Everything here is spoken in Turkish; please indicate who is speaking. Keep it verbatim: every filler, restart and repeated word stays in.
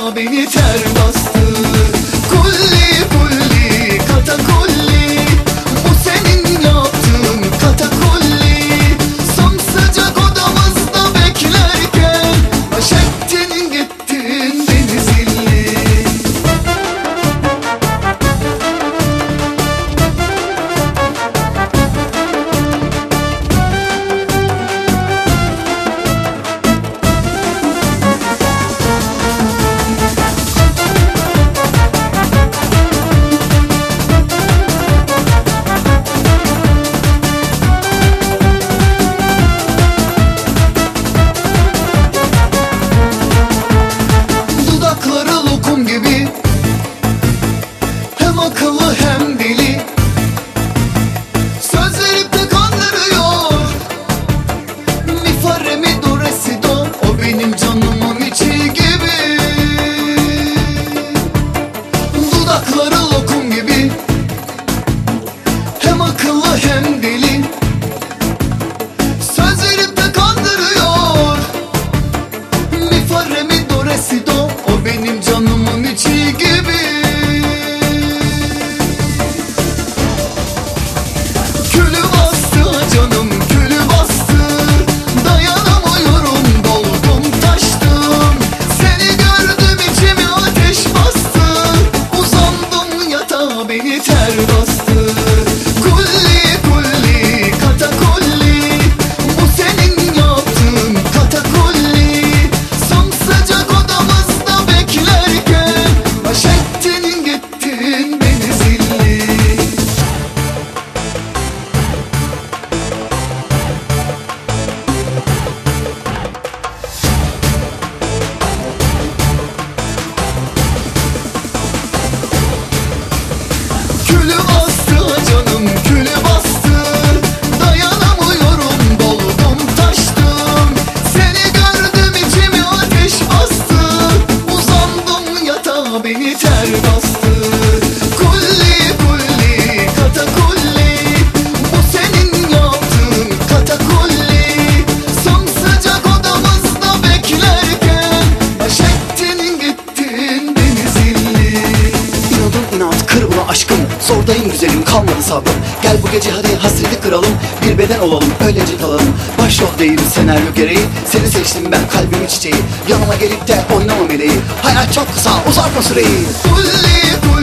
Speaker 1: yatağa beni ter bastı. Kulli kulli katakulli, bu senin yaptığın katakulli. Sımsıcak odamızda beklerken baş ettin gittin beni zilli. Hem akıllı hem deli, söz verip de kandırıyor. Mi fa re mi do re si do, o benim canımın içi gibi. Dudakları lokum gibi, hem akıllı hem deli, söz verip de kandırıyor. Mi fa re mi do re si do, o benim canımın içi gibi. Beni ter bastı. Kulli kulli katakulli, bu senin yaptığın katakulli. Sımsıcak odamızda beklerken baş ettin gittin beni zilli. Külü bastı canım, külü bastı. Dayanamıyorum, doldum taştım. Seni gördüm içimi ateş bastı. Uzandım yatağa beni ter bastı. Kulli kulli katakulli, bu senin yaptığın katakulli. Sımsıcak odamızda beklerken baş ettin gittin beni zilli.
Speaker 2: İnadın inat, kır ula aşkım. Zordayım güzelim, kalmadı sabrım. Gel bu gece hadi hasreti kıralım. Bir beden olalım, öylece kalalım. Başrol değil senaryo gereği. Seni seçtim ben, kalbimin çiçeği. Yanıma gelip de oynama meleği. Hayat çok kısa, uzatma süreyi.
Speaker 1: Kulli kulli